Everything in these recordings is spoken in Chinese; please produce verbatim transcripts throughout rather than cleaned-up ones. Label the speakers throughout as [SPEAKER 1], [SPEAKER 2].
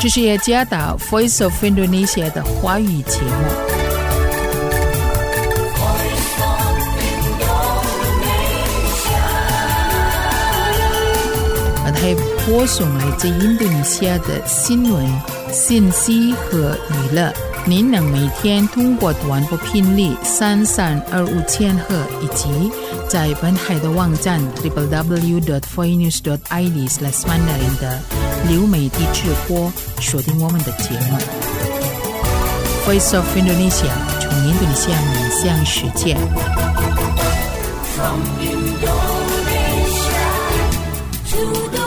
[SPEAKER 1] 这是雅加达 Voice of Indonesia 的华语节目。还播送来自印度尼西亚的新闻、信息和娱乐。您能每天通过短波频率三三二五千赫，以及在本海的网站 double-u double-u double-u dot voinews dot i d slash mandarin 的流媒体直播锁定我们的节目。Voice of Indonesia 从印度尼西亚面向世界。From Indonesia to the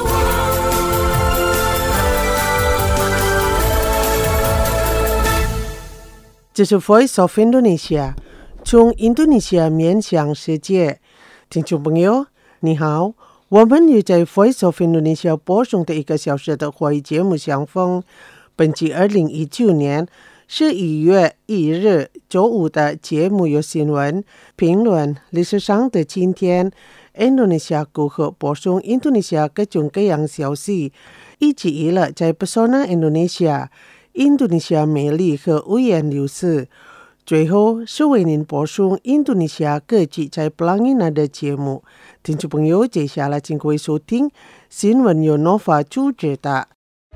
[SPEAKER 2] 这是 Voice of Indonesia 从印度尼西亚面向世界。听众朋友你好，我们也在 Voice of Indonesia 播送的一个小时的华语节目相逢。本期二零一九年十一月一日周五的节目有新闻、评论、历史上的今天、印度尼西亚如何播送印度尼西亚各种各样消息，以及娱乐在 Pesona Indonesia印度尼西亚美丽和五颜六色。最后是为您播送印度尼西亚各地在 Pelangina 的节目。听众朋友，接下来请各位收听新闻由 Nova 主持的。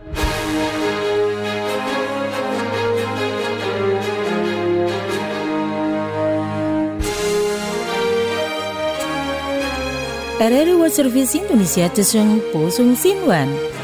[SPEAKER 3] R R I World Service Indonesia 之声播送新闻。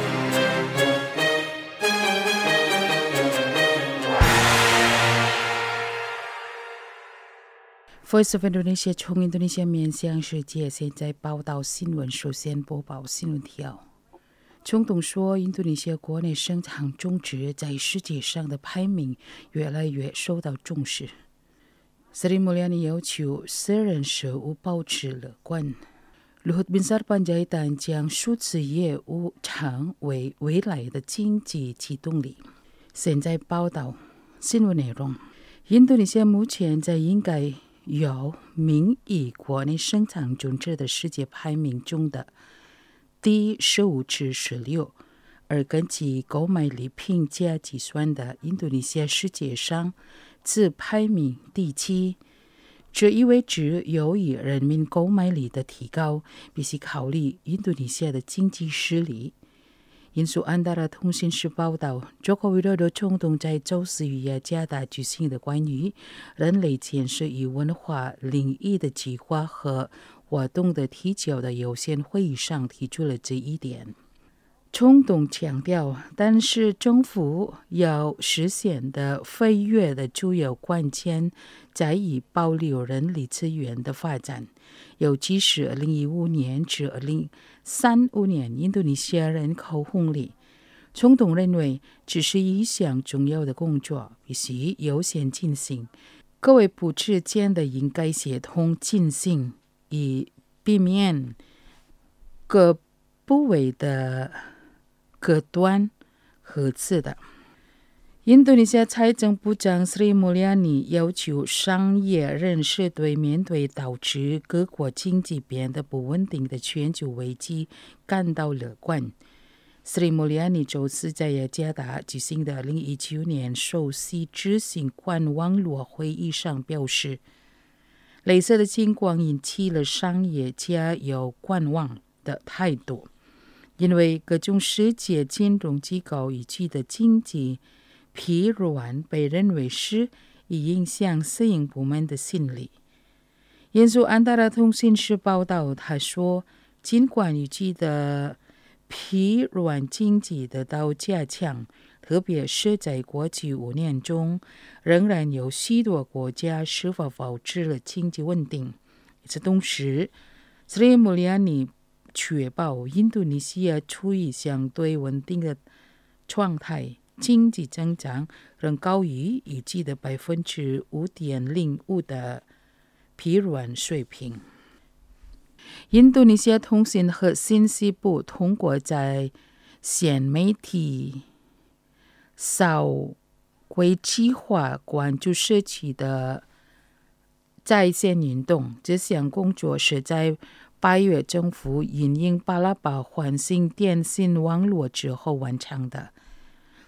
[SPEAKER 1] Voice of Indonesia 从印度尼西亚面向世界，现在报道新闻。首先播报新闻条。总统说，印度尼西亚国内生产种植在世界上的排名越来越受到重视。Sri Mulyani 要求私人事务保持乐观。Luhut Binsar Panjaitan 将数字业务成为未来的经济启动力。现在报道新闻内容。印度尼西亚目前在应该有名以国内生产种植的世界排名中的第十五至十六，而根据购买力评价计算的印度尼西亚世界上自排名第七。这意味着由于人民购买力的提高，必须考虑印度尼西亚的经济实力。印度安达拉通讯社报道，中国widodo的总统在周四与雅加达举行的关于人类建设与文化领域的计划和活动的提交的有限会议上提出了这一点。总统强调，但是政府要实现的飞跃的主要关键在于保留人力资源的发展，尤其是二零一五年至二零三五年印度尼西亚人口红利。总统认为，这是一项重要的工作，必须优先进行。各位部之间的应该协同进行，以避免各部位的各端合资的。印度尼西亚财政部长 Sri Mulyani 要求商业人士对面对导致各国经济变得不稳定的全球危机感到乐观。Sri Mulyani 周四在雅加达举行的二零一九年首席执行官网络会议上表示，类似的情况引起了商业家有观望的态度，因为各种世界金融机构预计的经济疲软被认为是以影响私营部门的心理。印度安达拉通讯社报道，他说，尽管预计的疲软经济得到加强，特别是在过去五年中，仍然有许多国家是否保持了经济稳定。与此同时， Sri Mulyani 确保印度尼西亚处于相对稳定的状态，经济增长仍高于预计的 百分之五点零五 的疲软水平。印度尼西亚通信和信息部通过在线媒体扫归计划关注社区的在线运动，这项工作是在八月政府引用巴拉巴环形电信网络之后完成的。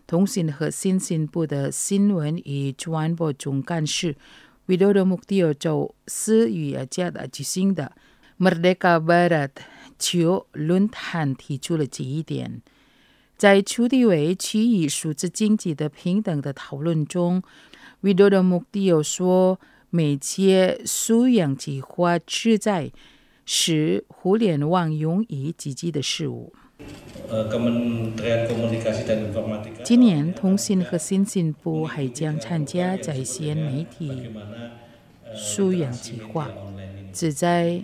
[SPEAKER 1] 通信和信息部的新闻与传播总干事Widodo Muktio 就四月加的举行的 Merdeka Barat 球论坛提出了这一点。在处理为区域数字经济的平等的讨论中， Widodo Muktio 说，媒介素养计划旨在使互联网容易积极的事物。今年通信和信息部还将参加在线媒体素养计划，旨在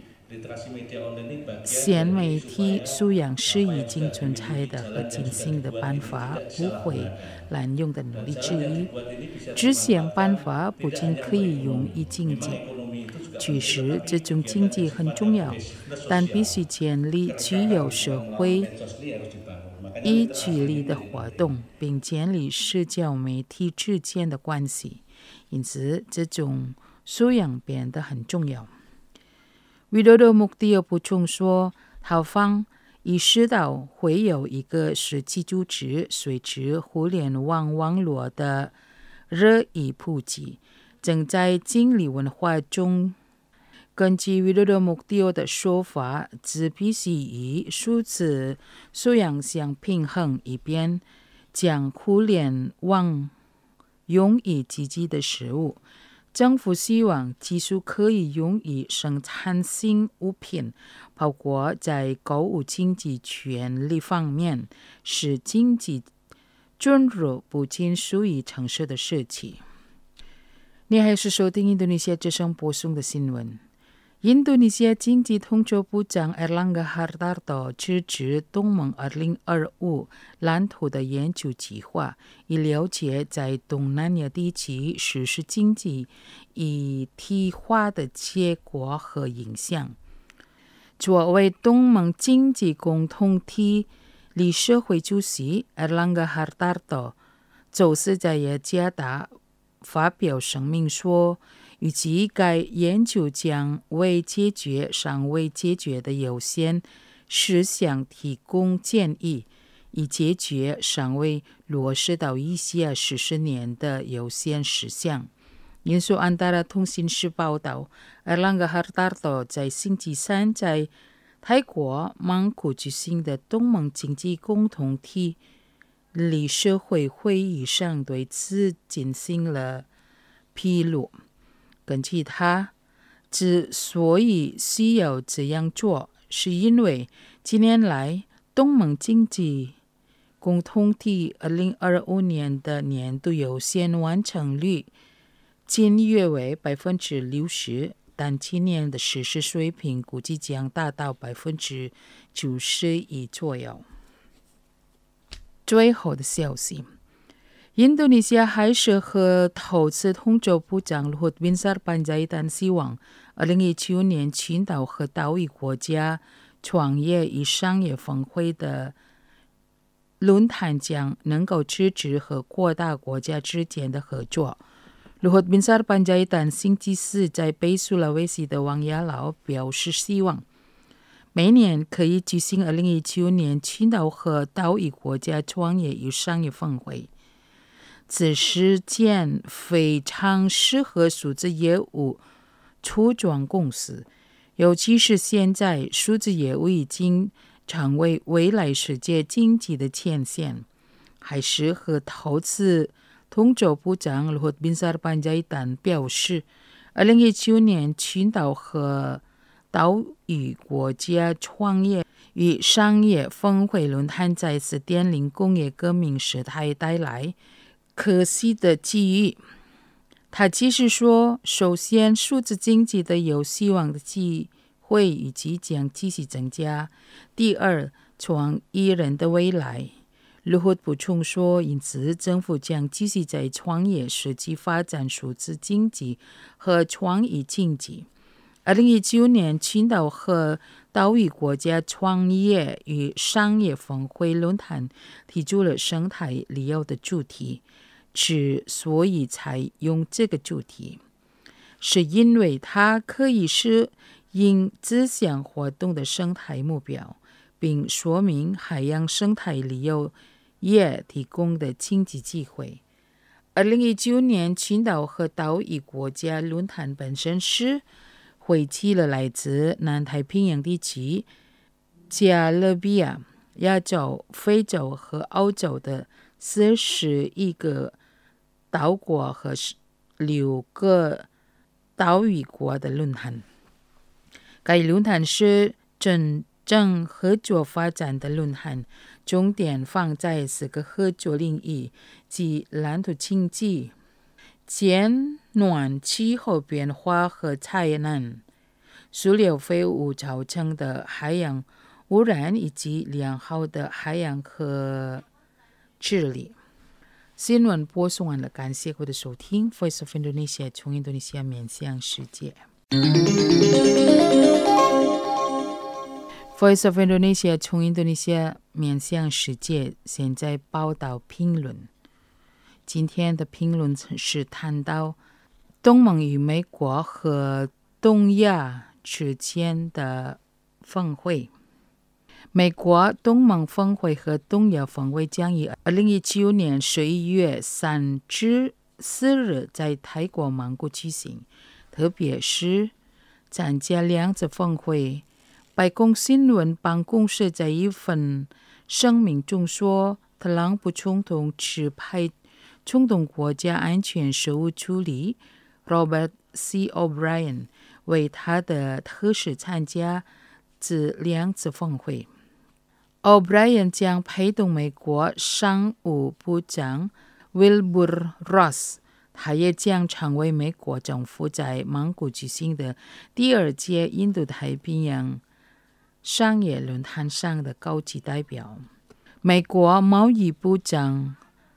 [SPEAKER 1] 线媒体素养是已经存在的和进行的办法不会滥用的努力之一。这项办法不仅可以用于经济，确实这种经济很重要，但必须建立具有社会意志力的活动，并建立社交媒体之间的关系，因此这种素养变得很重要。Widodo Muktio 补充说，他方意识到会有一个实际组织随着互联网网络的日益普及，正在经历文化中。根据 Widodo Muktio 的说法，只必须以数字素养相平衡，以便将互联网用于积极的事物。政府希望技术可以用于生产新物品，包括在购物经济权利方面，使经济准入不仅属于城市的事情。你还是收听印度尼西亚之声播送的新闻。印度尼西亚经济统筹部长 Erlangga Hartarto 支持东盟二零二五蓝图的研究计划，以了解在东南亚地区实施经济一体化的结果和影响。作为东盟经济共同体理事会主席 Erlangga Hartarto 周四在雅加达发表声明说，预计该研究将为解决尚未解决的优先事项提供建议，以解决尚未落实到一些十四年的优先事项。印度安达拉通讯社报道， Erlangga Hartarto 在星期三在泰国曼谷举行的东盟经济共同体理事会会议上对此进行了披露。根据他，之所以需要这样做，是因为近年来东盟经济共同体二零二五年的年度优先完成率仅约为百分之六十，但今年的实施水平估计将达到百分之九十一左右。最后的消息，印度尼西亚海事和投资统筹部长 Luhut Binsar Panjaitan 希望二零一九年群岛和岛屿国家创业与商业峰会的论坛将能够支持和扩大国家之间的合作。Luhut Binsar Panjaitan 星期四在北苏拉威西的王亚劳表示希望每年可以举行二零一九年群岛和岛屿国家创业与商业峰会。此事件非常适合数字业务初创公司，尤其是现在数字业务已经成为未来世界经济的前线，还适合投资统筹部长 Luhut Binsar Panjaitan 表示，二零一九年群岛和岛屿国家创业与商业峰会论坛再次奠定工业革命时代带来可惜的机遇。他继续说，首先数字经济的有希望的机会以及将继续增加，第二，创意人的未来。Luhut 补充说，因此政府将继续在创业设计发展数字经济和创意经济。二零一九年群岛和岛屿国家创业与商业峰会论坛提出了生态旅游的主题。之所以采用这个主题，是因为它可以适应这项活动的生态目标，并说明海洋生态旅游业提供的经济机会。二零一九年群岛和岛屿国家论坛本身是汇集了来自南太平洋地区、加勒比亚、亚洲、非洲和澳洲的四十一个岛国和六个岛屿国的论坛。该论坛是真正合作发展的论坛，重点放在四个合作领域，即蓝土经济、减暖气候变化和采能、塑料废物造成的海洋污染以及良好的海洋可治理。新闻播送完了，感谢各位的收听。Voice of Indonesia 从印度尼西亚面向世界。Voice of Indonesia 从印度尼西亚面向世界，现在报道评论。今天的评论是谈到东盟与美国和东亚之间的峰会。美国东盟峰会和东亚峰会将于二零一九年十一月三至四日在泰国曼谷举行。特别是参加两次峰会，白宫新闻办公室在一份声明中说，特朗普总统指派中东国家安全事务助理 Robert C. O'Brien 为他的特使参加这两次峰会。O'Brien 将陪同美国商务部长 Wilbur Ross， 他也将成为美国政府在曼谷举行的第二届印度太平洋商业论坛上的高级代表。美国贸易部长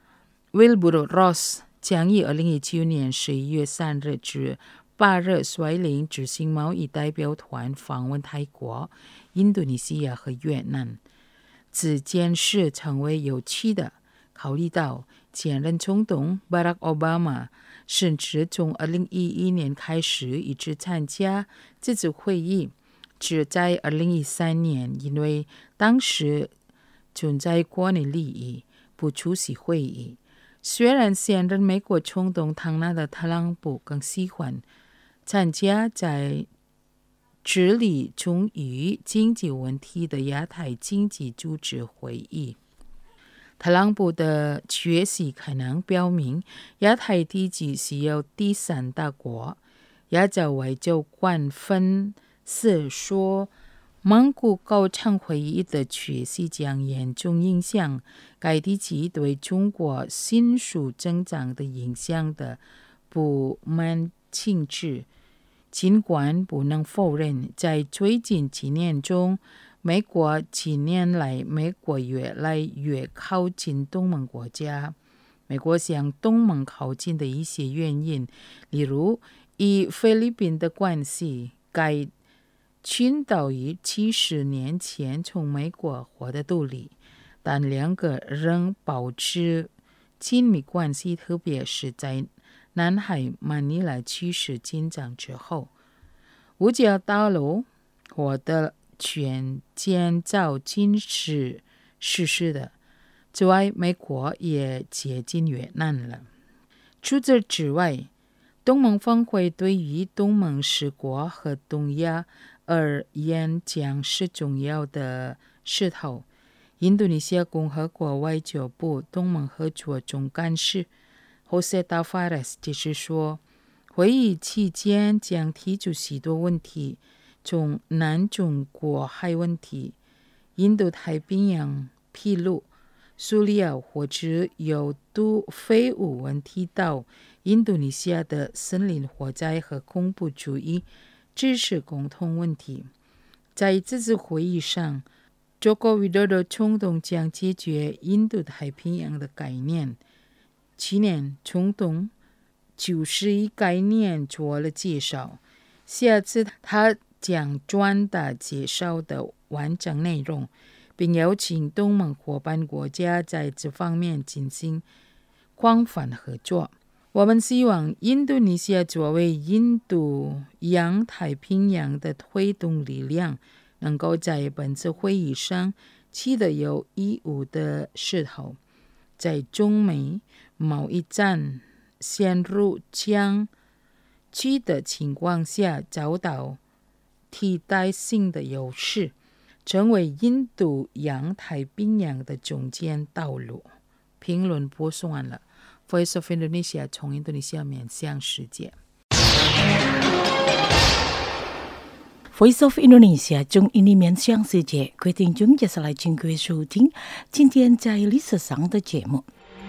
[SPEAKER 1] Wilbur Ross 将于二零一九年十一月三日至八日率领执行贸易代表团访问泰国、印度尼西亚和越南。这件事成为有趣的，考虑到前任总统 Barack Obama 甚至从二零一一年开始一直参加这次会议，只在二零一三年因为当时存在国内利益不出席会议。虽然现任美国总统唐纳德特朗普更喜欢参加在治理中于经济问题的亚太经济组织会议。特朗普的决心可能表明亚太地区需要第三大国。亚洲外交官分析说，曼谷高层会议的决心将严重影响该地区对中国迅速增长的影响的不满情绪。尽管不能否认，在最近几年中，美国近年来美国越来越靠近东盟国家。美国向东盟靠近的一些原因，例如与菲律宾的关系，该群岛于七十年前从美国获得独立，但两个仍保持亲密关系，特别是在南海马尼拉趋势紧张之后。五角大楼获得全建造禁止实施的。此外，美国也接近越南了。除此之外，东盟峰会对于东盟十国和东亚而言将是重要的势头。印度尼西亚共和国外交部东盟合作总干事 Jose Tavares 解释说，会议期间将提出许多问题，从南中国海问题、印度太平洋披露、塑料或者有毒废物问题到印度尼西亚的森林火灾和恐怖主义，这是共同问题。在这次会议上，中国维多多总统将解决印度太平洋的概念。去年，总统就是以概念做了介绍，下次他将转达介绍的完整内容，并邀请东盟伙伴国家在这方面进行广泛合作。我们希望印度尼西亚作为印度洋太平洋的推动力量，能够在本次会议上取得有意义的势头。 在中美贸易战陷入僵局的情况下找到替代性的优势，成为印度洋太平洋的中间道路。评论播送完了。Voice of Indonesia 从印度尼西亚面向世界。
[SPEAKER 3] Voice of Indonesia 中印尼面向世界，各位听众接下来请各位收听今天在历史上的节目。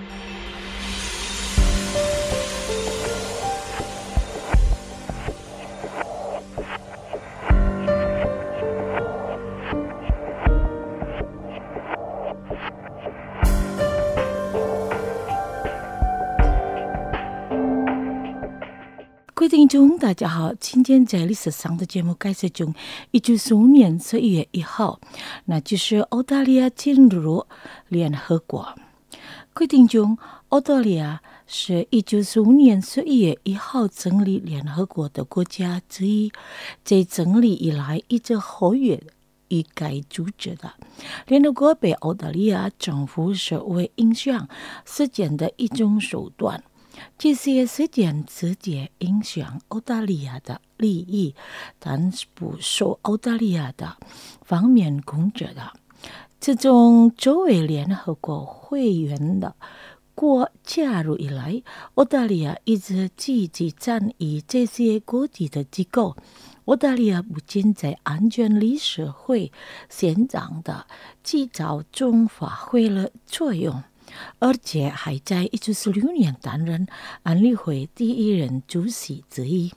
[SPEAKER 3] 各位听众大家好，今天在历史上的节目开始中，一九四五年十一月一号，那就是澳大利亚进入联合国。各位听众，澳大利亚是一九四五年十一月一号成立联合国的国家之一，在成立以来一直活跃与该组织的。联合国被澳大利亚政府视为影响世界的一种手段。这些事件直接影响澳大利亚的利益，但是不受澳大利亚的方面控制的。这种作为联合国会员的国加入以来，澳大利亚一直积极参与这些国际的机构。澳大利亚不仅在安全理事会现场的制造中发挥了作用，而且还在一九四六年担任安理会第一任主席之一。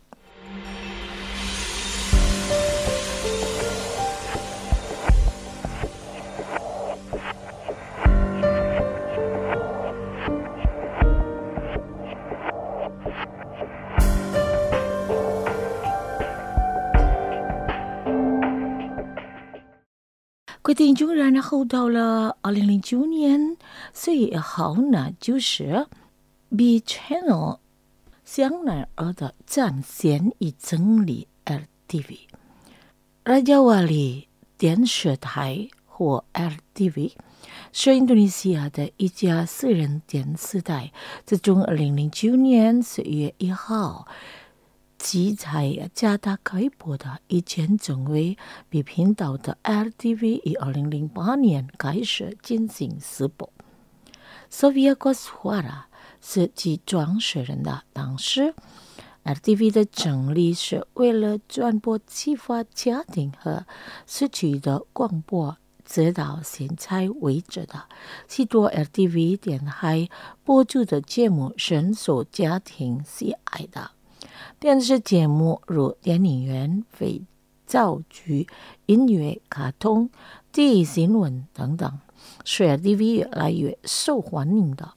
[SPEAKER 3] 各位听众，然后到了二零零九年四月一号呢，就是 B Channel 香奈儿的战线已成立 L T V， Raja Wali 电视台或 L T V 是印度尼西亚的一家私人电视台，自从二零零九年四月一号即在加大开播的，以前成为 B 频道的 L T V 于二零零八年开始进行试播。Sofia Koswara 是其创始人的。当时 L T V 的成立是为了传播启发家庭和社区的广播，直到现在为止的许多 L T V 电台播出的节目深受家庭喜爱的。电视节目如电影院、肥皂剧、音乐、卡通、地理新闻等等，是 L T V 越来越受欢迎的。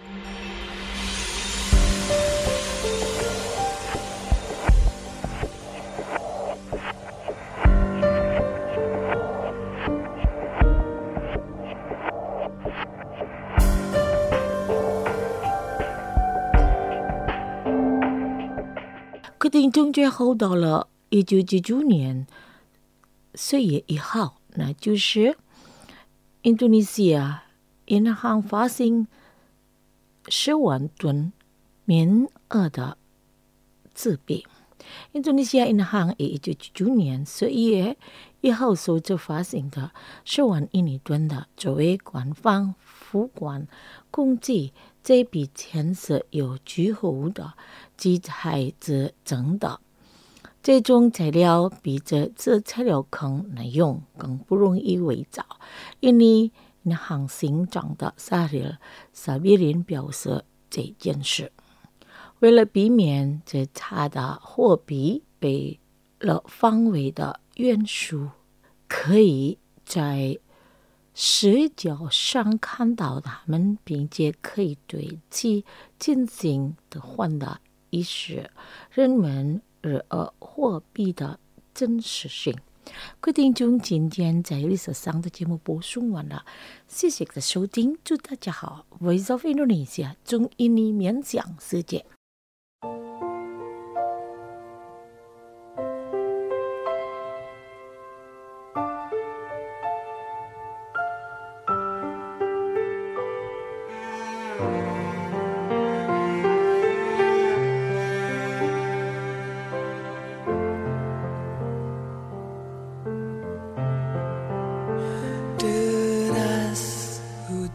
[SPEAKER 3] 决定中最后到了一九九九年四月一号，那就是印度尼西亚银行发行十万吨面额的纸币。印度尼西亚银行于一九九九年四月一号首次发行的十万印尼盾的，作为官方付款工具。这笔钱是有居后的机材制成的，这种材料比这这材料更耐用，更不容易伪造。印尼银行行长的萨里萨比林表示这件事，为了避免这差的货币被了方位的元素，可以在视角上看到它们，并且可以对其进行的换的意识，人们日额货币的真实性。各位听众，今天在历史上的节目播送完了，谢谢的收听，祝大家好。Voice of Indonesia 中印尼面向世界。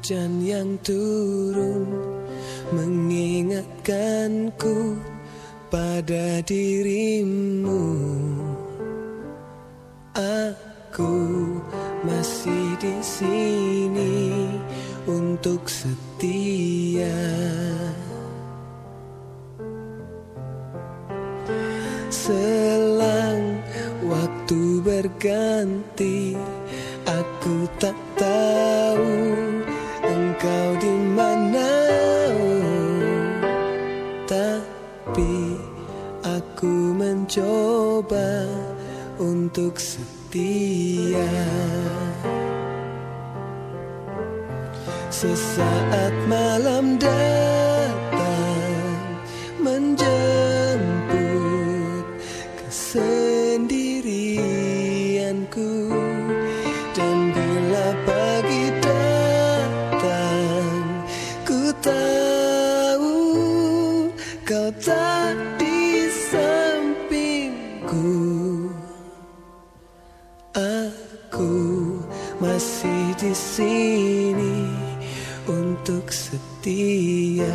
[SPEAKER 4] hujan yang turun mengingatkanku pada dirimu. Aku masih di sini untuk setia. Selang waktu berganti, aku tak tahu engkau di mana, tapi aku mencoba untuk setia. Sesaat malam datang menjemput kesendirianku, dan bila pagi datang, ku tahu kau tak di sampingku. Aku masih di sini untuk setia.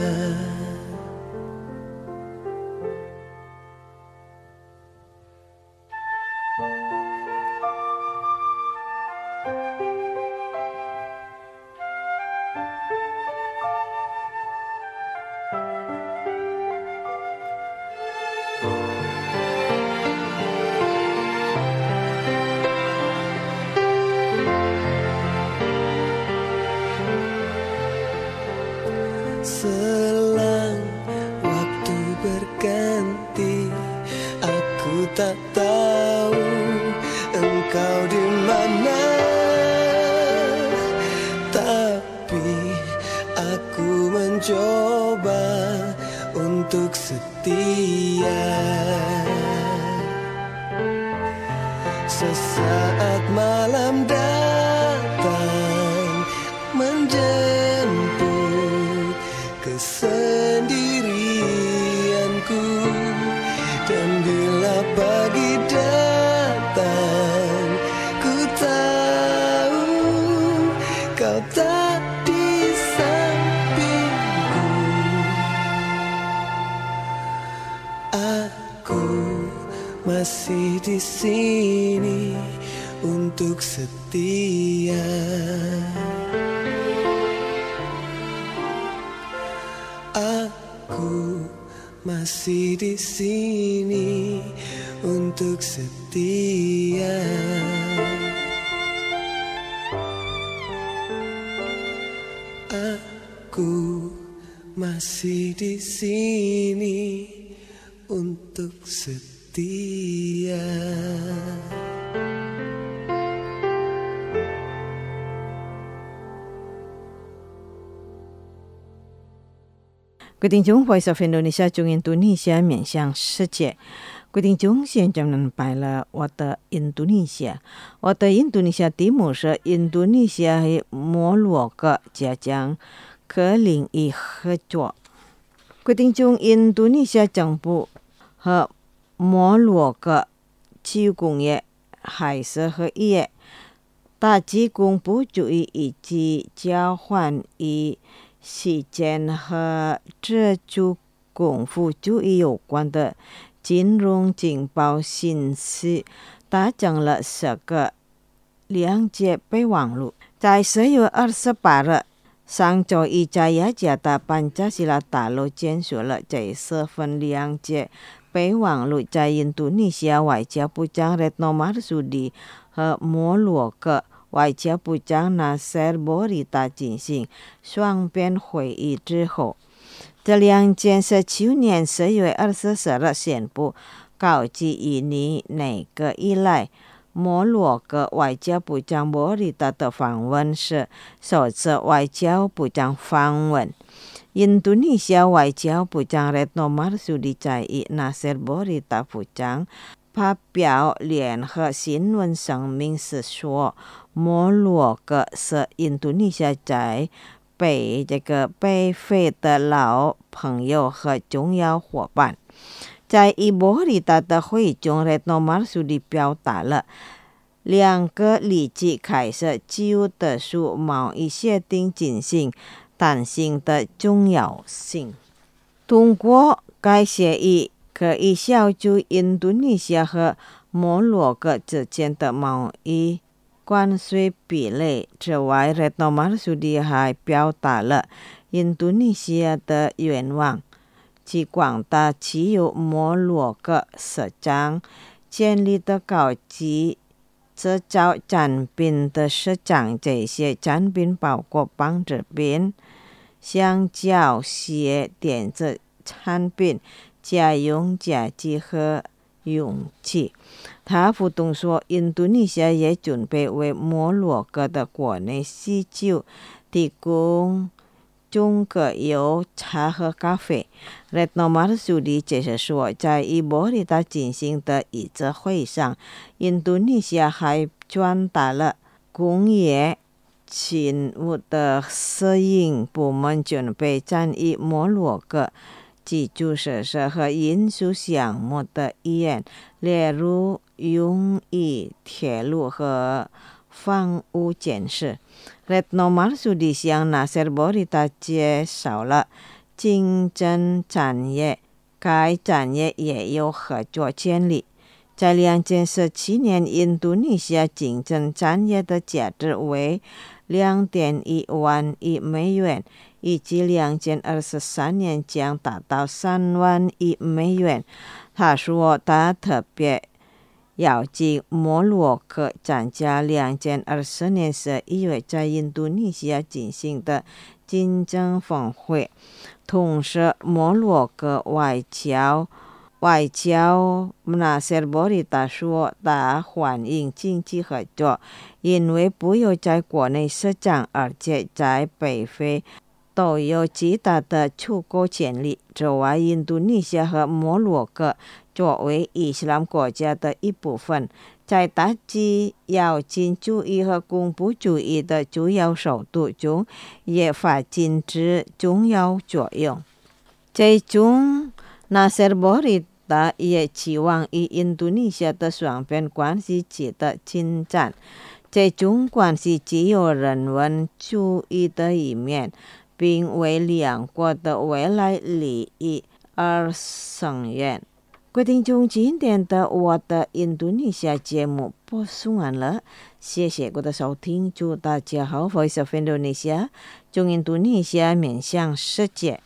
[SPEAKER 4] Selang waktu berganti, aku tak tahu engkau di mana, tapi aku mencoba untuk setia. Sesaat malam datang menjemput kesendirianku, dan bila pagi datang, ku tahu kau tak di sampingku. Aku masih di sini untuk setia. Aku masih di sini untuk setia. Aku masih di sini untuk setia.
[SPEAKER 3] 各位听众 Voice of Indonesia 中印度尼西亚面向世界。各位听众，现在能摆了我的印度尼西亚，我的印度尼西亚题目是印度尼西亚的摩洛哥加强科领域合作。各位听众，印度尼西亚政府和摩洛哥提供的海事合约，大提供补助以及交换以时间和这就功夫主义有关的金融情报信息，达成了十个谅解备忘录。在十月二十八日，上周一在雅加达班加西拉大楼签署了这十份谅解备忘录，在印度尼西亚外交部长 Retno Marsudi 和摩洛哥外交部长 Nasser Bourita 进行双边会议之后，这两件是去年十月二十四日宣布告急一年内个以来，摩洛哥外交部长 Bourita 的访问是首次外交部长访问。印度尼西亚外交部长 Retno Marsudi 在与 Nasser Bourita 部长发表联合新闻声明时说，摩洛哥是印度尼西亚在北这个北非的老朋友和重要伙伴。在伊波里达的会议中 Retno Marsudi 表达了两个立即开始就的数贸易协定进行担心的重要性。通过该协议可以消除印度尼西亚和摩洛哥之间的贸易关税壁垒之外， Retno Marsudi 还表达了印度尼西亚的愿望，其广大持有摩洛哥市场建立的高级制造产品的市场，这些产品包括纺织品、橡胶鞋、电子产品、家用家具和勇气。他补充说，印度尼西亚也准备为摩洛哥的国内需求提供中国油、茶和咖啡。Retno Marsudi 解释说，在伊波利达进行的一次会上，印度尼西亚还传达了工业勤务的摄影部门准备参与摩洛哥基础设施和运输项目的意愿，例如用于铁路和房屋建设。Retno Marsudi 向 Nasir Bourita 介绍了竞争产业，该产业也有合作潜力。在两千十七年，印度尼西亚竞争产业的价值为 两点一万亿美元，以及两千二十三年将达到三万亿美元。他说，他特别邀请摩洛哥参加两千二十年十一月在印度尼西亚进行的竞争峰会，同时摩洛哥外交外交 Nasir Bourita 说，他欢迎经济合作，因为不有在国内市场，而且在北非都有极大的出口潜力。此外，印度尼西亚和摩洛哥作为伊斯兰国家的一部分，在打击摇金主义和恐怖主义的主要首都中也发挥着重要作用。最终 Nasir Bourita也期望与印度尼西亚的双边关系取得进展，这种关系具有人文主义的一面，并为两国的未来利益而声援。各位听众，今天的我的印度尼西亚节目播送完了，谢谢各位的收听，祝大家好。 Voice of Indonesia 从印度尼西亚面向世界。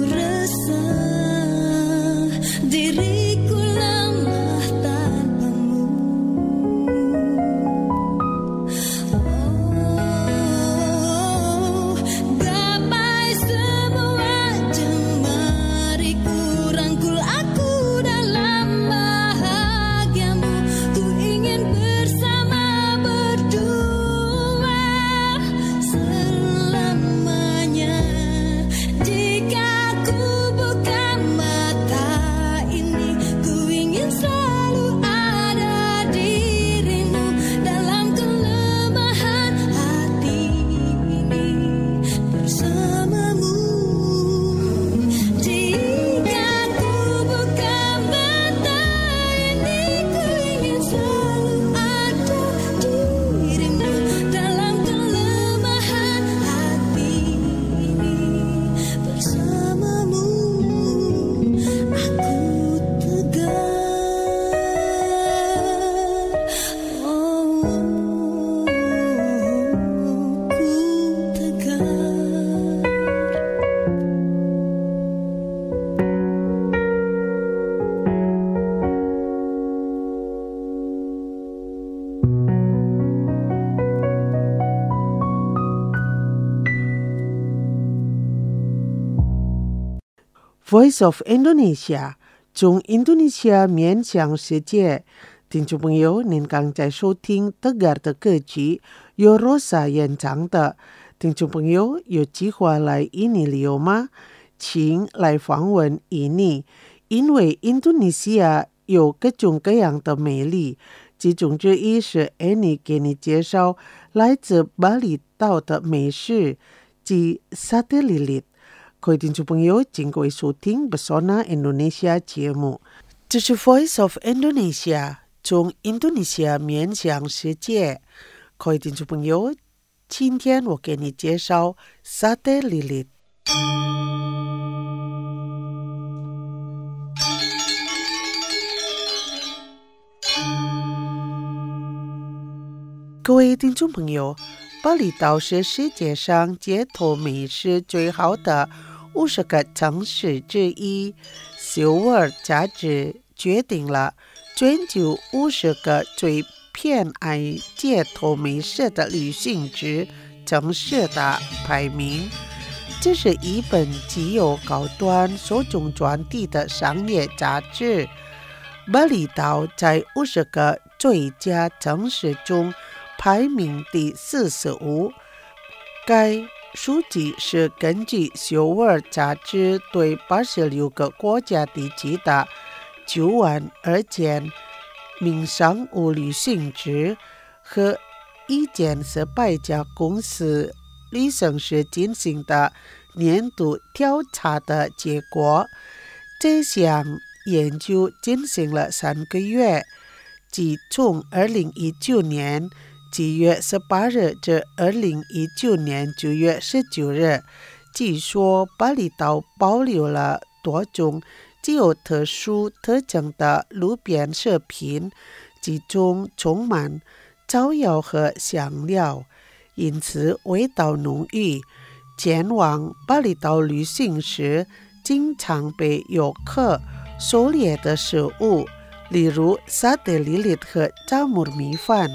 [SPEAKER 5] Diriku lemah tanpamu.
[SPEAKER 2] Voice of Indonesia 从印度尼西亚面向世界。听众朋友，您刚在收听德嘎的歌曲，由 Rosa 演唱的。听众朋友，有计划来印尼旅游吗？请来访问印尼，因为印度尼西亚有各种各样的美丽，其中之一是 Annie 给你介绍来自巴厘岛的美食，即 Sate Lilit。各位听众朋友，经过收听 Pesona Indonesia 节目，这是 Voice of Indonesia 从印度尼西亚面向世界。各位听众朋友，今天我给你介绍 Sate Lilit。各位听众朋友，巴厘岛是世界上街头美食最好的五十个城市之一。首尔杂志决定了全球五十个最偏爱街头美食的旅行之城市的排名。这是一本具有高端受众专题的商业杂志。巴厘岛在五十个最佳城市中排名第四十五。该数据是根据首尔杂志对八十六个国家地区的九万二千名商务旅行者和一千四百家公司旅行社进行的年度调查的结果。这项研究进行了三个月，即从二零一九年七月十八日至二零一九年九月十九日，据说巴厘岛保留了多种具有特殊特征的路边食品，其中充满草药和香料，因此味道浓郁。前往巴厘岛旅行时，经常被游客狩猎的食物，例如沙德里里和扎木米饭。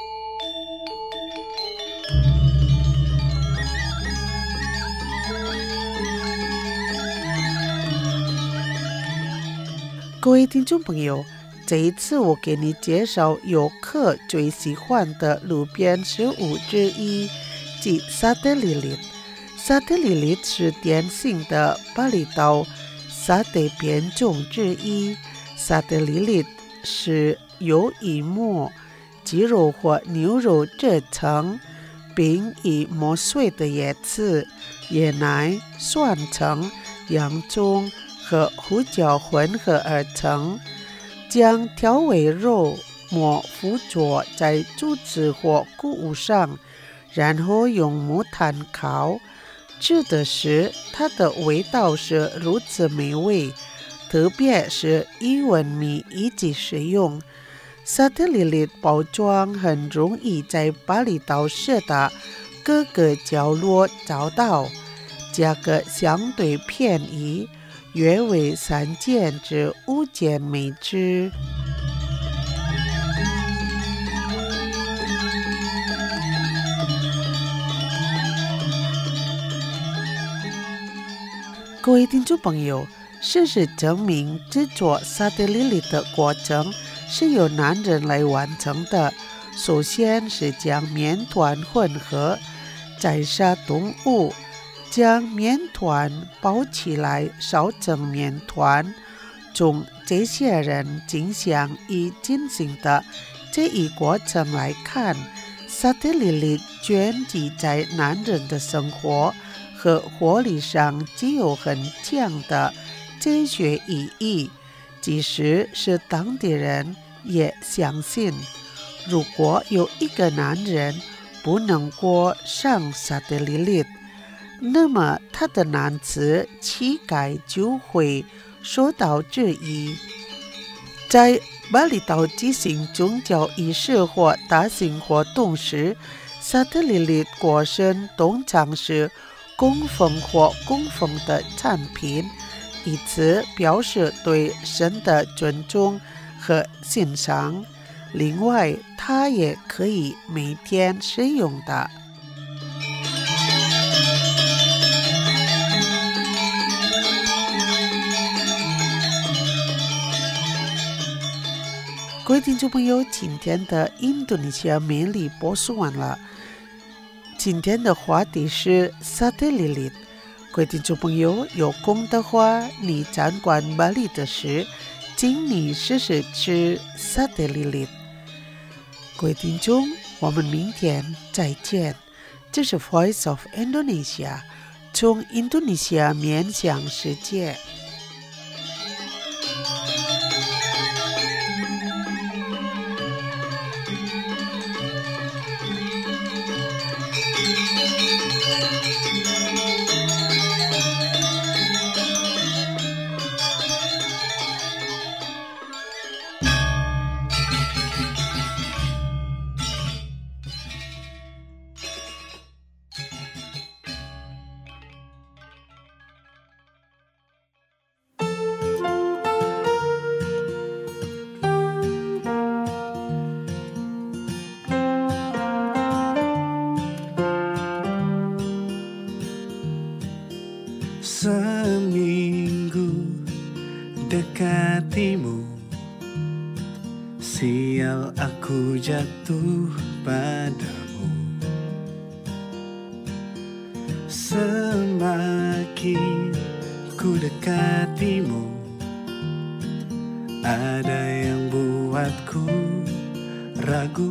[SPEAKER 2] 各位听众朋友，这一次我给你介绍游客最喜欢的路边食物之一，即沙德里里。沙德里里是典型的巴厘岛沙德变种之一。沙德里里是由一抹鸡肉或牛肉制成，并以磨碎的椰子、椰奶、蒜橙、洋葱和胡椒混合而成，将调味肉末附着在竹子或谷物上，然后用木炭烤。吃的时，它的味道是如此美味，特别是伊温米一起食用。沙特里里包装很容易在巴厘岛市的各个角落找到，价格相对便宜，约为三件至五件每只。各位听众朋友，事实证明，制作沙德里里的过程是由男人来完成的。首先是将面团混合，再下动物，将面团包起来烧成面团。从这些人竞相以进行的这一过程来看，沙德里里卷积在男人的生活和活力上具有很强的哲学意义，即使是当地人也相信，如果有一个男人不能过上沙德里里，那么他的男子气概就会受到质疑。在巴厘岛进行宗教仪式或大型活动时，沙德里里过生通常是供奉或供奉的产品，以此表示对神的尊重和欣赏。另外，它也可以每天使用的。 各位听众朋友，今天的印度尼西亚美丽播送完了。今天的话题是沙特利利。各位听众朋友，有空的话，你掌管巴黎的事，请你试试吃沙特利利。各位听众，我们明天再见。这是 Voice of Indonesia， 从印度尼西亚面向世界。
[SPEAKER 4] Seminggu dekatimu, sial aku jatuh padamu. Semakin ku dekatimu, ada yang buatku ragu.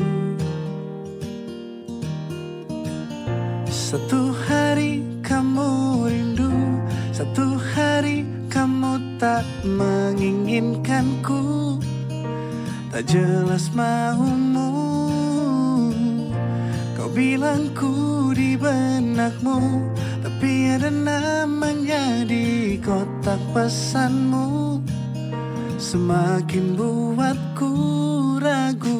[SPEAKER 4] Satu hari kamu rindu, satu hari kamu tak menginginkanku. Tak jelas maumu, kau bilang ku di benakmu, tapi ada namanya di kotak pesanmu. Semakin buatku ragu.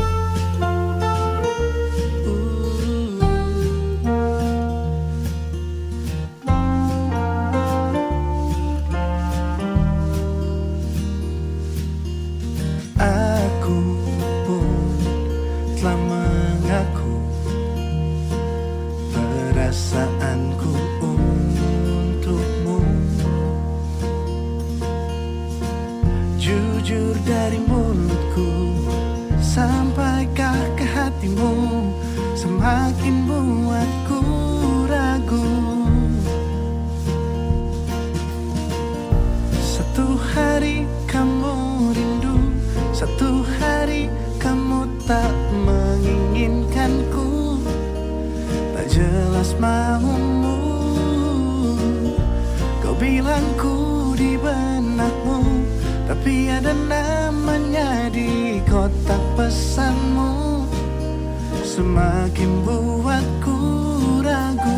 [SPEAKER 4] Perasaanku untukmu, jujur dari mulutku sampaikah ke hatimu, semakin buatku ragu. Satu hari kamu rindu, satu hari kamu tak menginginkanku. Tak jelas maumu, kau bilang ku di benakmu, tapi ada namanya di kotak pesanmu. Semakin buatku ragu.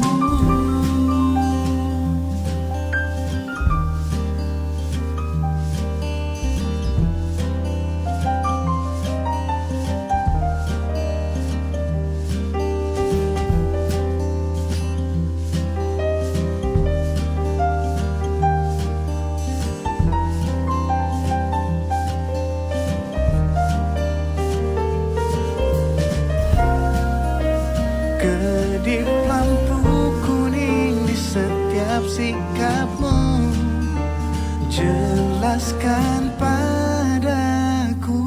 [SPEAKER 4] Kedip lampu kuning di setiap sikapmu, jelaskan padaku.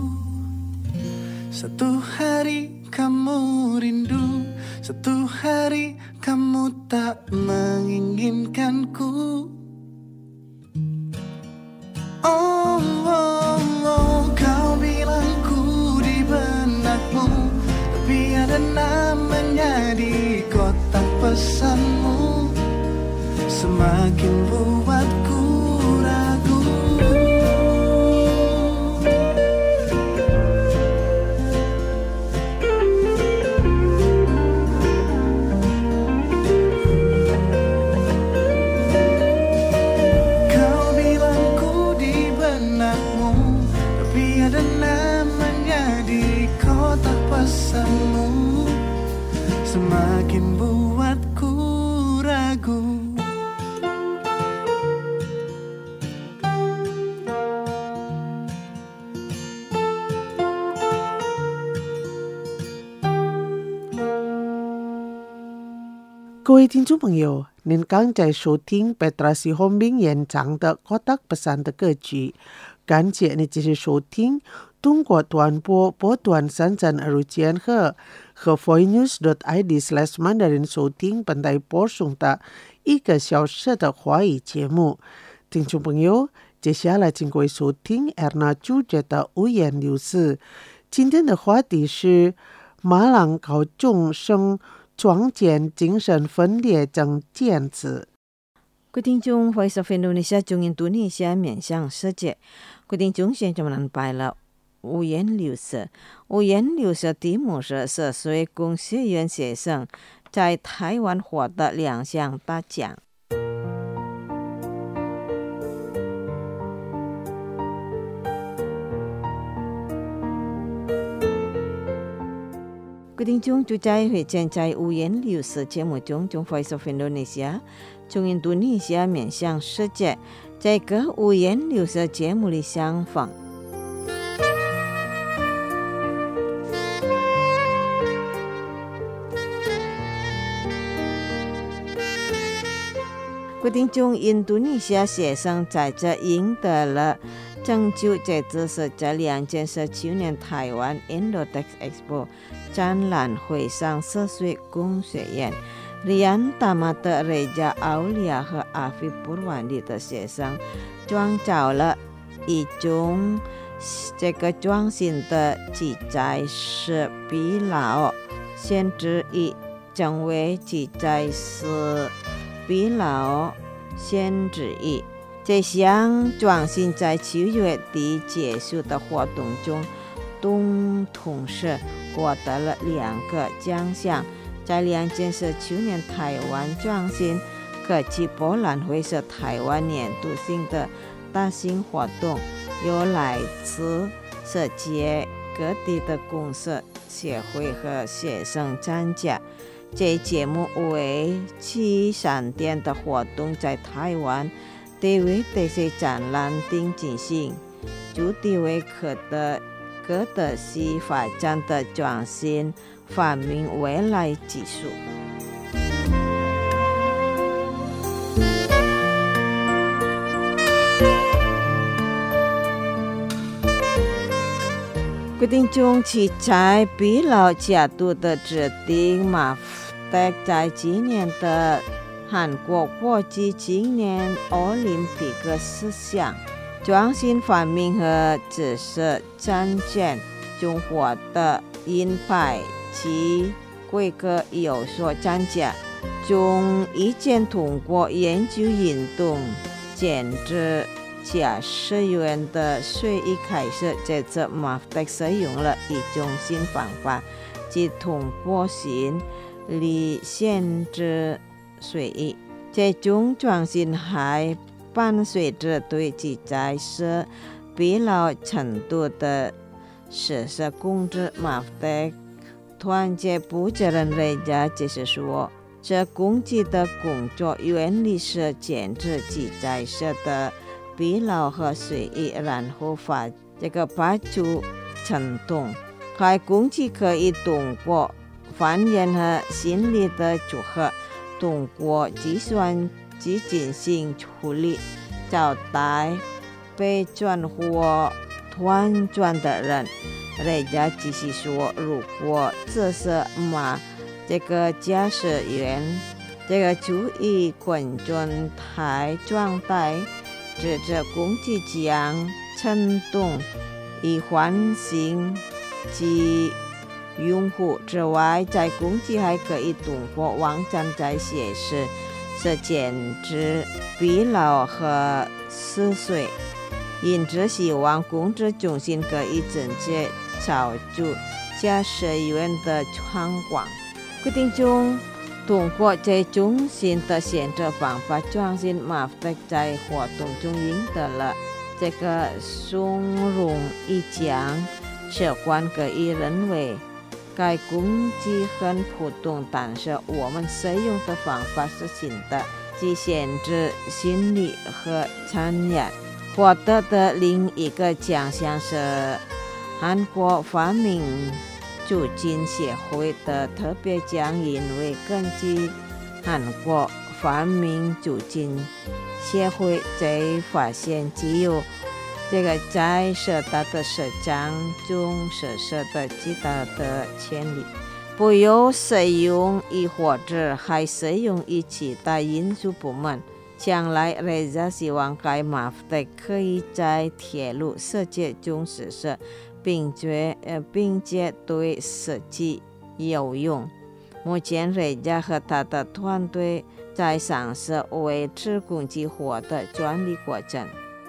[SPEAKER 4] Satu hari kamu rindu, satu hari kamu tak menginginkanku. Oh, oh, oh, kau bilang ku di benakmu, tapi ada namanya di kotak pesanmu. Semakin buatku ragu. Kau bilang ku di benakmu, tapi ada namanya di kotak pesanmu. Semakin buatku ragu.
[SPEAKER 2] 各位听众朋友，您刚在收听 Petra Sihombing 演唱的《kotak pesan》的歌曲。 感谢你继续收听通过短波波段三站二五千赫和 voicenews dot i d slash mandarin 收听本台播送的一个小时的华语节目。听众朋友，接下来请各位收听 Erna 主持的五言六事。今天的话题是马朗高中生撞见精神分裂症见子。
[SPEAKER 3] 各位听众 Voice of Indonesia 中印度尼西亚面向世界，各位听众现在们拜了五言六事。五言六事题目是十岁工学院学生在台湾获得两项大奖。各位聽眾，就在會見在五言六事節目中，從 Voice of Indonesia 從印度尼西亞面向世界，在個五言六事節目裡相逢。各位聽眾，印度尼西亞學生在這贏得了拯救這只是在兩千十九年台灣 Indotex Expo 展覽會上十歲工學院 Rian Tamat Reja Aulia 和 Afif Purwandi 的學生創造了一種這個創新的記載式疲勞限制以成為記載式疲勞限制以這項創新在九月底結束的活動中都同時獲得了兩個獎項。在兩千十九年台灣創新科技博覽會是台灣年度性的大型活動，有來自世界各地的公司、協會和學生參加。這節目為期三天的活動，在台灣地位這些展覽廳進行，主題為可得可得系發展的創新發明未來技術。決定中期在疲勞角度的指定馬德在今年的韓國國際青年奧林匹克事項創新發明和知識展現中獲得銀牌及規格有所增加，中已經通過研究運動減至駕駛員的水一開始，這次馬德使用了一種新方法，即通過新力限制水域。這種創新還伴隨着對記載式疲勞程度的實時控制。馬德團結負責人Reja解釋說，這工具的工作原理是減至記載式的疲勞和水域，然後發這個發出震動。該工具可以通過還原和心理的組合，通過計算機進行處理，找到被轉或斷轉的人。Reja繼續說，如果這是馬這個駕駛員這個處於困狀態狀態，這這工具將震動以喚醒其用戶之外，在工具還可以通過網站在顯示是減至疲勞和嗜睡，因此希望工具中心可以直接找出駕駛員的狀況。決定中通過這種新的限制方法創新，馬德在活動中贏得了這個松茸一獎。客觀可以認為該工具很普通，但是我們使用的方法是新的，即限制心理和參與。獲得的另一個獎項是韓國發明促進協會的特別獎，因為根據韓國發明促進協會在發現只有这个在舍大的舍章中舍舍的极大的潜力，不要使用一或者还使用一其他因素部门。将来Reza希望该马的可以在铁路设计中实施，并且呃并且对设计有用。目前Reza和他的团队在尝试维持共济火的专利过程。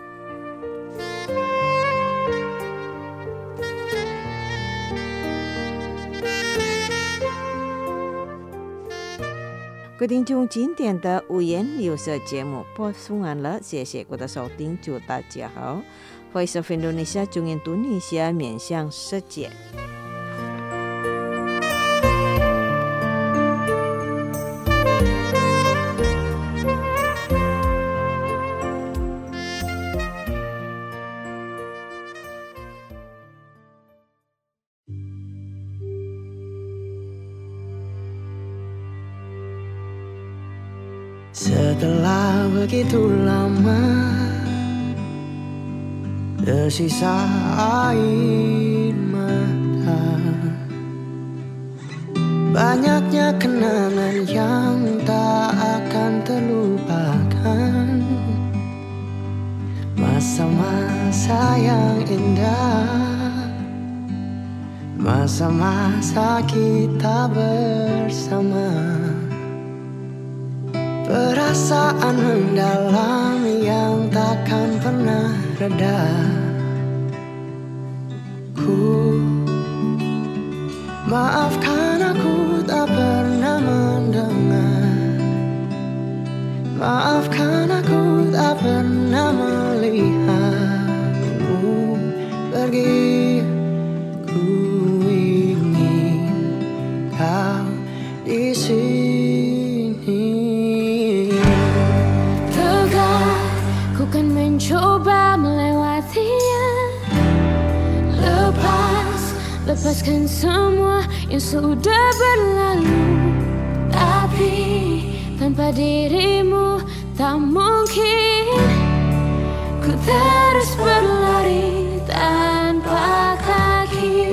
[SPEAKER 3] 各位听众，今天的五言六色节目播送完了，谢谢各位的收听，祝大家好。Voice of Indonesia 中印度尼西亚面向世界。
[SPEAKER 4] Setelah begitu lama tersisa air mata, banyaknya kenangan yang tak akan terlupakan, masa-masa yang indah, masa-masa kita bersama. Perasaan mendalam yang takkan pernah reda. Ku maafkan aku tak pernah mendengar, maafkan aku tak pernah melihatmu pergi. Ku ingin kau di sini.
[SPEAKER 5] Coba melewatinya, lepas, lepaskan semua yang sudah berlalu. Tapi tanpa dirimu tak mungkin ku terus berlari tanpa kaki.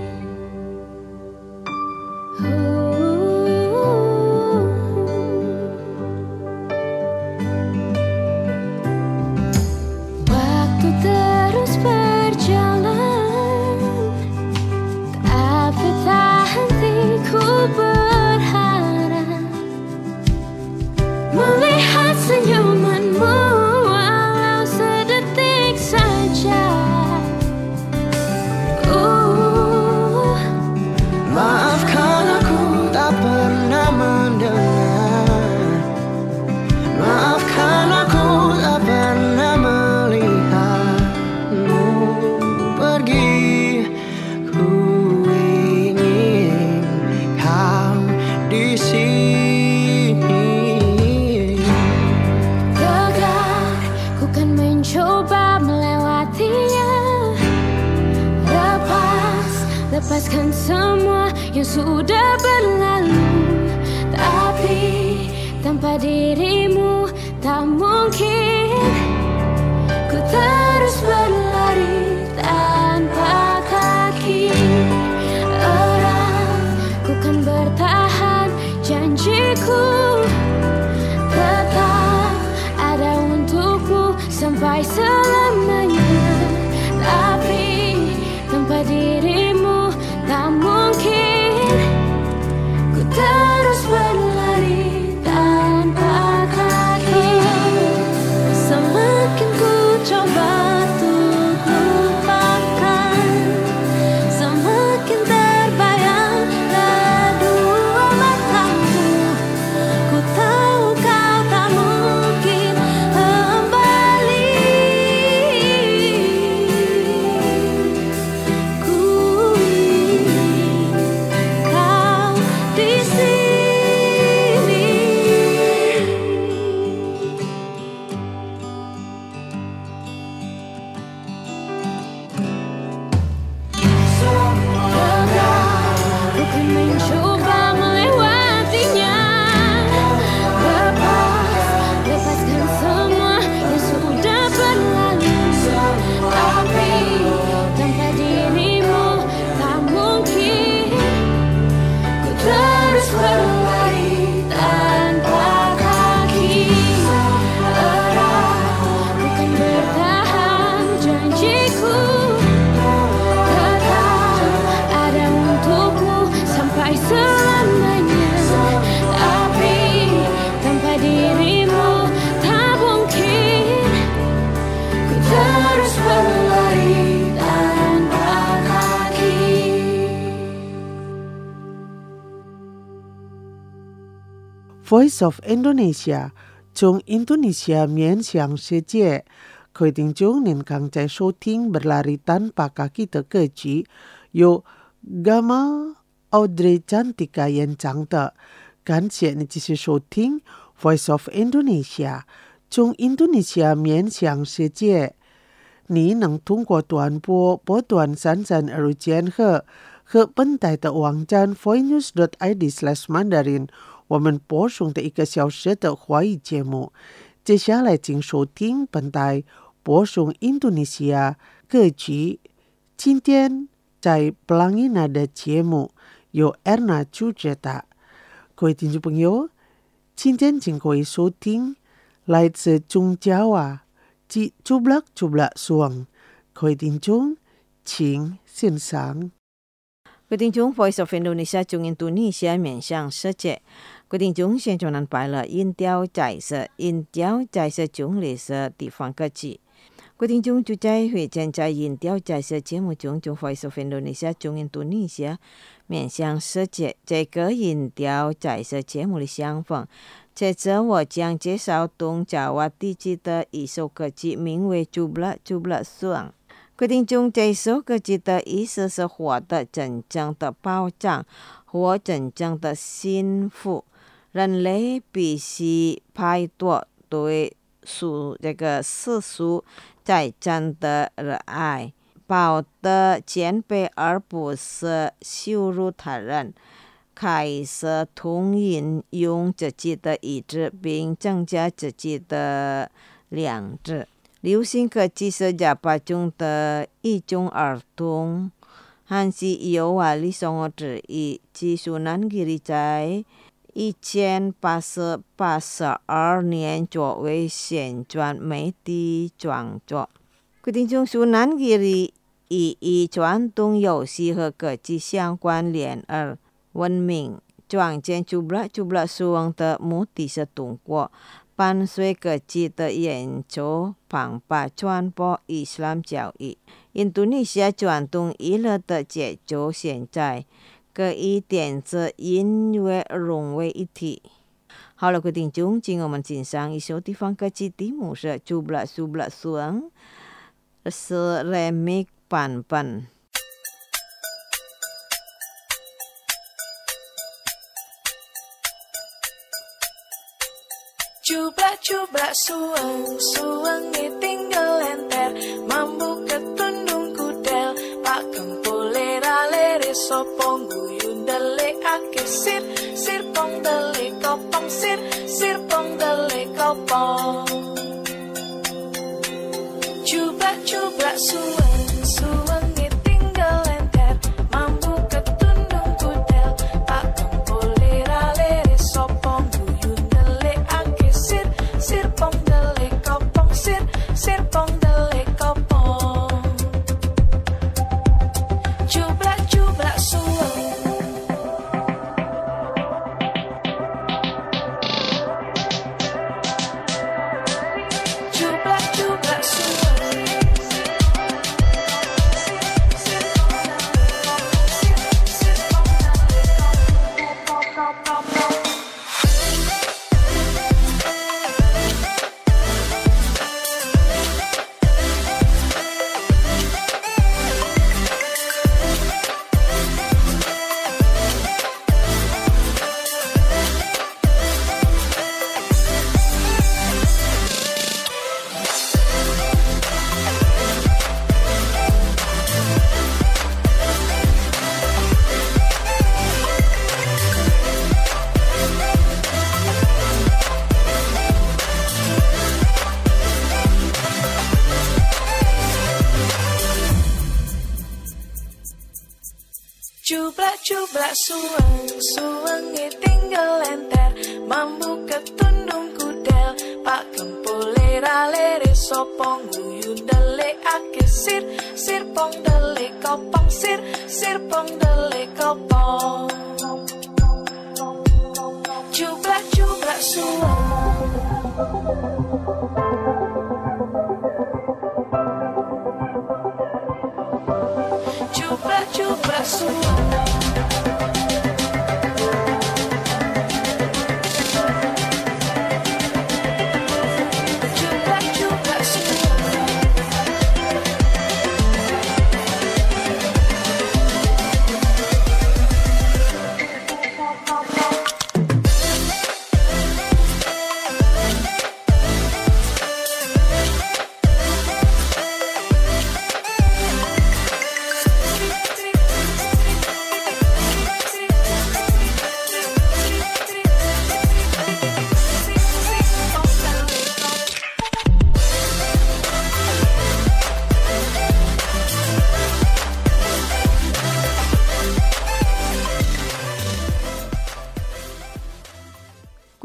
[SPEAKER 5] Senyumanmu walau sedetik saja. uh.
[SPEAKER 4] Maafkan aku tak pernah mendengar, maafkan aku tak pernah melihatmu pergi. Ku ingin kau di sini.
[SPEAKER 5] Coba melewatinya, lepas, lepaskan semua yang sudah berlalu. Tapi tanpa dirimu tak mungkin ku terus berlari tanpa kaki. Erat, ku kan bertahan, janjiku tetap ada untukmu sampai selamanya. Tapi tanpa dirimu tak mungkin ku terus berlari tanpa kaki. Semakin ku coba untuk lupakan, semakin terbayang kedua matamu. Ku tahu kau tak mungkin kembali. Ku ingin kau di sini. Ku kan mencoba melewatinya, lepas, lepaskan semua yang sudah berlalu.
[SPEAKER 2] Voice of Indonesia 从印度尼西亚面向世界。各位听众，您刚才收听 Berlari Tanpa Kaki 的歌曲，由 Gama Audrey Cantika 演唱的。感谢你继续收听 Voice of Indonesia 从印度尼西亚面向世界。你能通过短波波段三三二千赫和本台的网站 voicenews dot i d slash mandarin 我们播送的一个小时的华语节目。接下来请收听本台播送印度尼西亚歌曲。今天在 Pelangi Nada 节目由 Erna 主持的。各位听众朋友，今天请各位收听来自中Jawa di Cublak-Cublak Suang。各位听众，请欣赏。
[SPEAKER 3] 各位听众 Voice of Indonesia 从印度尼西亚面向世界。各位听众，现在能摆了音调在色，音调在色中类似地方歌曲。各位听众，就在会见在音调在色节目中，从 Voice of Indonesia 从印度尼西亚面向世界这个音调在色节目的相逢。接着我将介绍东爪哇地区的一首歌曲，名为 Cublak-Cublak Suang。各位听众，这首歌曲的意思是获得真正的保障或真正的幸福。人类必须摆脱对属这个世俗再真的热爱，保得谦卑而不是羞辱他人，开始通运用自己的意志，并增加自己的良知。流行歌曲是哑巴中的一种儿童，还是有瓦里松之一。技术南吉里在一千八百八十二年作为旋转媒体创作。各位听众，苏南吉里以以传统游戏和歌曲相关联而闻名。创建 Cublak-Cublak Suang 的目的是通过伴随歌曲的演奏广泛传播伊斯兰教义。印度尼西亚传统娱乐的节奏现在可以电子音乐融为一体。好了，各位听众，今我们欣赏一首地方歌曲，题目是 Cublak-Cublak Suang， 是 remix 版本。
[SPEAKER 6] Cublak-cublak suang, suange tinggal lenter, mambu ketundung kudel, pak kempule ralere sopong guyun dele ake sir, sir pong dele kopong sir, sir pong dele kopong. Cublak-cublak suang, suange tinggal lenter, mambu ketundung kudel, pak kempule ralere sopong guyun dele ake sir, sir pong dele kopong sir, sir pong dele kopong. Cublak-cublak suang. Cublak-cublak suang. Cublak-cublak suang, suange tinggal lenter, mambu ketundung kudel, pak kempule ralere sopong guyun dele ake sir, sir pong dele kopong sir, sir pong dele kopong. Cublak-cublak suang. Cublak-cublak suang.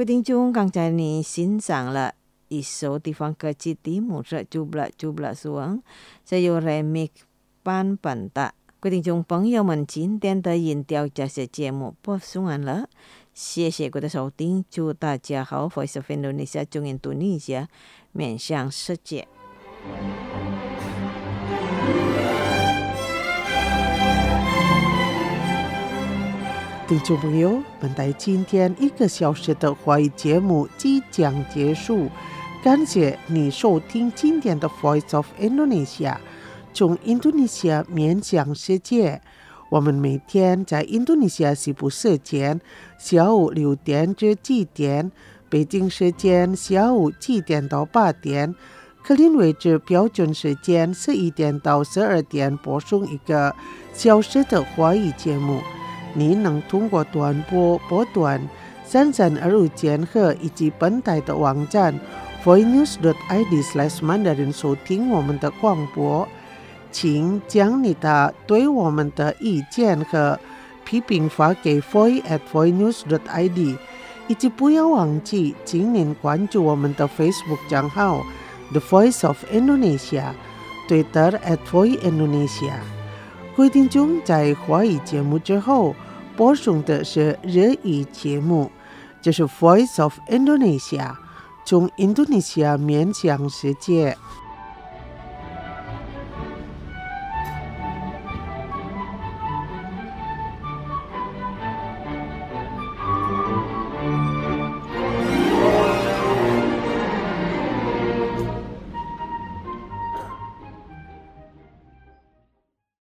[SPEAKER 3] 位听众，刚才你欣赏了一首地方歌曲《Timur Jubla Jubla Suang》，是由 remix 版本的。各位听众朋友们，今天的音调这些节目播送完了，谢谢各位的收听，祝大家好 ，Voice of Indonesia 中印度尼西亚面向世界。
[SPEAKER 2] 听众朋友，本台今天一个小时的华语节目即将结束，感谢你收听今天的 Voice of Indonesia， 从印度尼西亚面向世界。我们每天在印度尼西亚西部时间下午六点至七点，北京时间下午七点到八点，克林维治标准时间十一点到十二点播送一个小时的华语节目。您能通过短波波段三三二五千赫以及本台的网站 voicenews dot i d slash mandarin 收听我们的广播。请将你的对我们的意见和批评发给 voice at voicenews dot i d， 以及不要忘记请您关注我们的 Facebook 账号 The Voice of Indonesia，Twitter at Voice Indonesia。各位听众，在华语节目之后播送的是日语节目，这是 Voice of Indonesia， 从印度尼西亚面向世界。